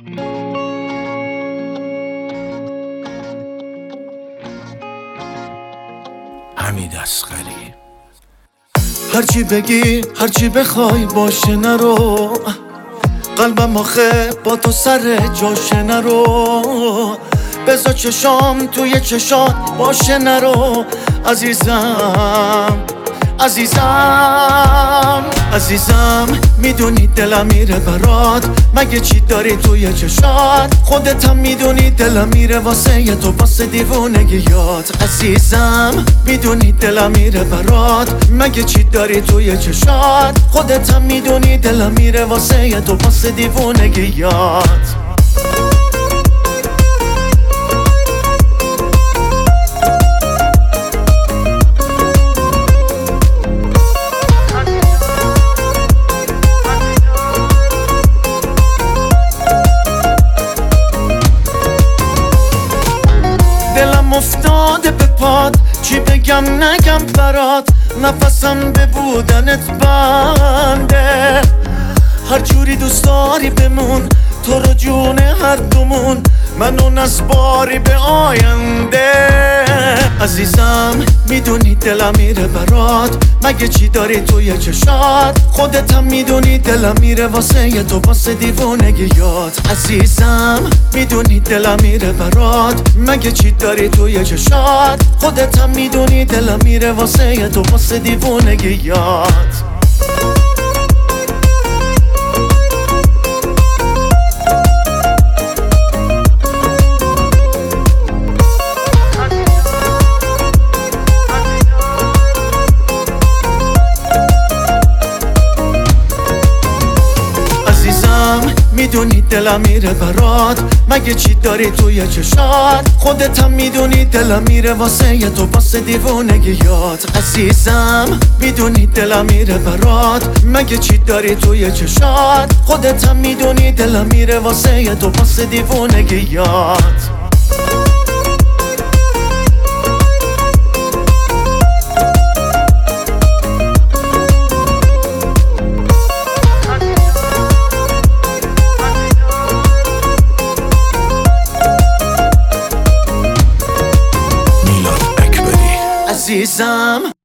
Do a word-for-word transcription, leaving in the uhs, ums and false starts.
حمید اصغری. هرچی بگی هرچی بخوای باشه نرو، قلبم آخه با تو سر جاشه نرو، بذار چشام توی چشات باشه نرو. عزیزم عزیزم عزیزم میدونی دلم میره برات، مگه چی داری توی چشات؟ خودت هم میدونی دلم میره واسه یه تو، واسه دیوونگیات. عزیزم میدونی دلم میره برات، مگه چی داری توی چشات؟ خودت هم میدونی دلم میره واسه یه تو، واسه دیوونگیات. دلم افتاده به پات، چی بگم نگم برات، نفسم به بودنت بنده. هر جوری دوست داری بمون، تو رو جون هر دومون، منو نسپاری به آینده. عزیزم میدونی دلم میره برات، مگه چی داری توی چشات؟ خودت هم میدونی دلم میره واسه یه تو، واسه دیوونگیات. عزیزم میدونی دلم میره برات، مگه چی داری توی چشات؟ خودت هم میدونی دلم میره واسه یه تو، واسه دیوونگیات. میدونی دلم میره برات، مگه چی داری توی چشات؟ خودت هم میدونی دلم میره واسه یه تو، واسه دیوونگیات. عزیزم میدونی دلم میره برات، مگه چی داری توی چشات؟ خودت هم میدونی دلم میره واسه یه تو، واسه دیوونگیات. عزیزم